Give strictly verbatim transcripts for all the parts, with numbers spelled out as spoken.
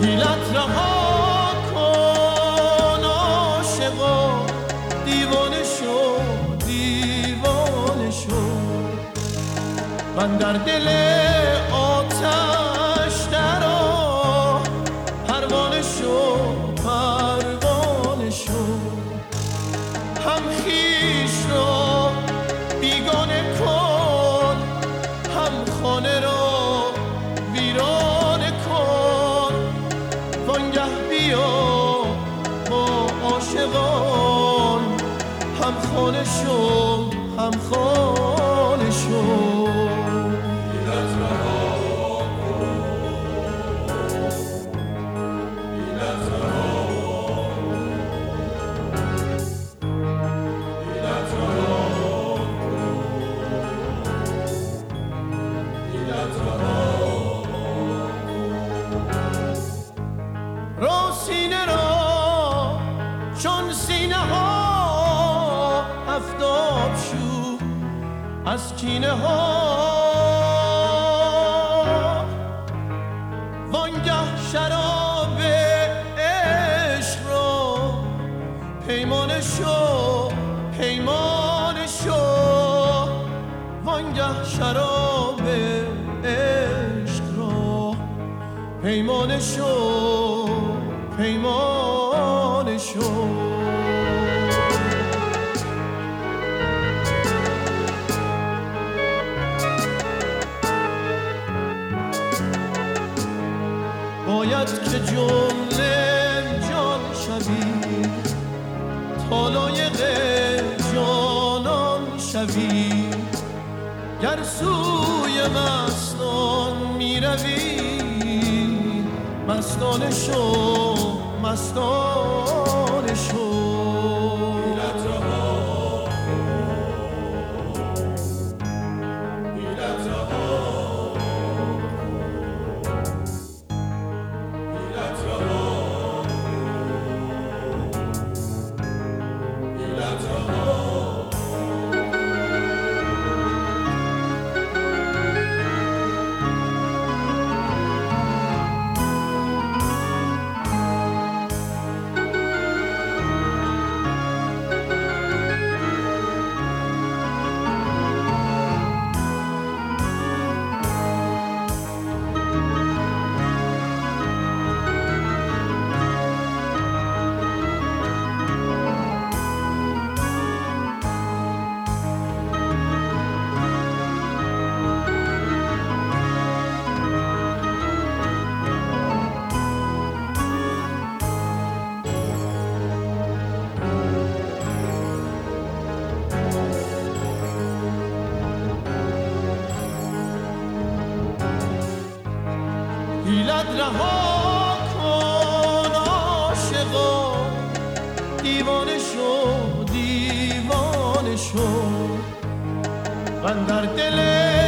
حیلت رها کن عاشقا، دیوانه شو دیوانه شو، من در دل آتش درآ، پروانه شو پروانه شو، هم خویش را بیگانه کن، هم خانه را ویرانه کن، وانگه بیا با عاشقان، هم خانه شو هم خانه شو. سینه را چون سینه ها افتاب شو از کینه ها، وانگه شراب عشق را پیمانه شو پیمانه شو، وانگه شراب عشق را پیمانه شو پیمانه شو. باید که جمله جان شوی، تا لایق جانان شوی، گر سوی مستان می روی، مستانه شو مستانه شو. حیلت رها کن عاشقا، دیوانه شو دیوانه شو، من در دل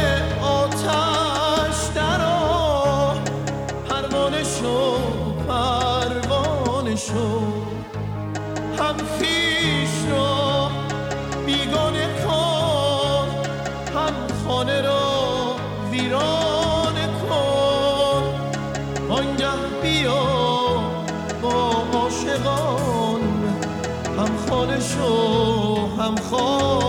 آتش درآ، پروانه شو پروانه شو، هم خویش را بیگانه کن، هم خانه را ویرانه کن، وانگه بیا با عاشقان، هم خانه شو هم خانه